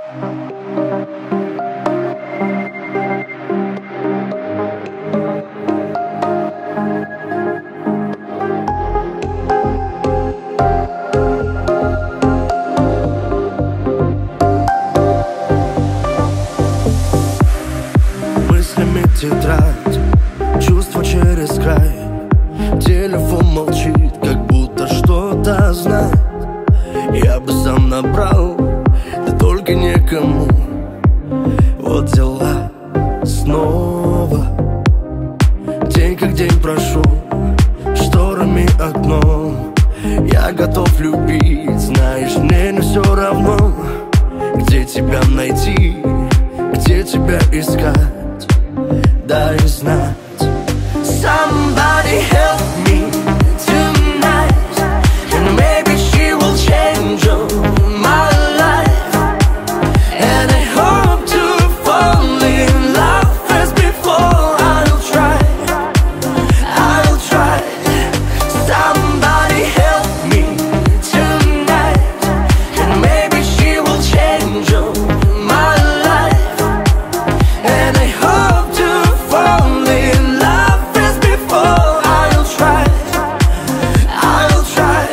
Мыслями тетрадь, чувства через край. Телефон молчит, как будто что-то знает. Я бы сам набрал, да только некому. Вот дела снова. День как день прошел, шторами окно. Я готов любить, знаешь, мне не все равно. Где тебя найти, где тебя искать, дай знать. Somebody help me tonight, and maybe she will change my life. And I hope to fall in love as before. I'll try, I'll try. Somebody help me tonight, and maybe she will change my life. And I hope to fall in love as before. I'll try, I'll try.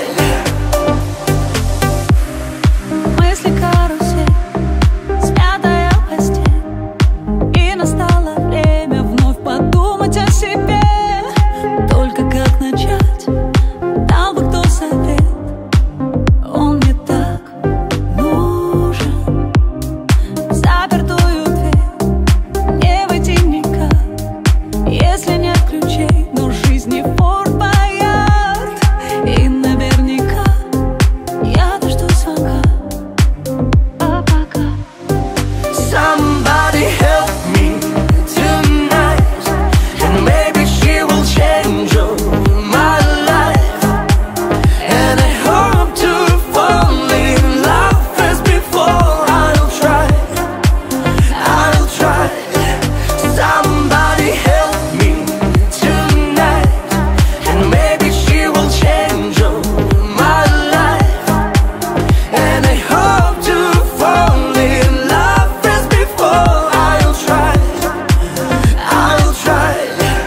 Мысли карусель, смятая постель. И настало время вновь подумать о себе. Только как начать, дал бы кто совет. Он мне так нужен. В запертую дверь не войти никак, если нет ключей. Но в жизни Форт Боярд, и наверняка я дожду звонка. А пока Somebody help me tonight, and maybe she will change my life. And I hope to fall in love as before. I'll try, I'll try. Somebody help me tonight, and maybe she will change my life. And I hope to fall in love as before. I'll try, I'll try.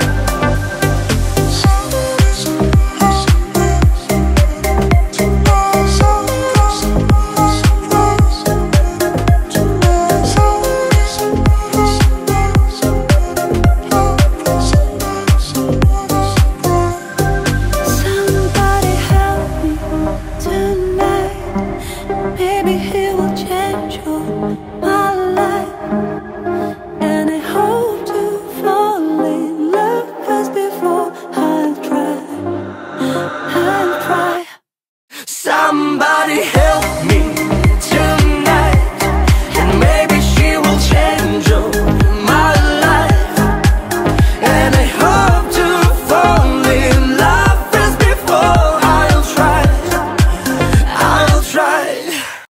somebody help me tonight. Maybe he will change your